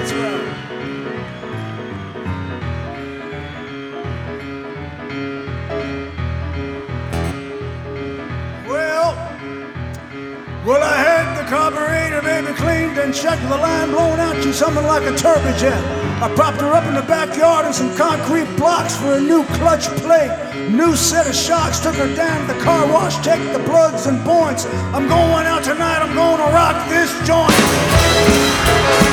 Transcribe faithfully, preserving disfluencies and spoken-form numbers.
Well, I had the carburetor baby cleaned and checked the line blown out to something like a turbojet. I propped her up in the backyard in some concrete blocks for a new clutch plate, new set of shocks, took her down to the car wash, checked the plugs and points. I'm going out tonight, I'm gonna rock this joint.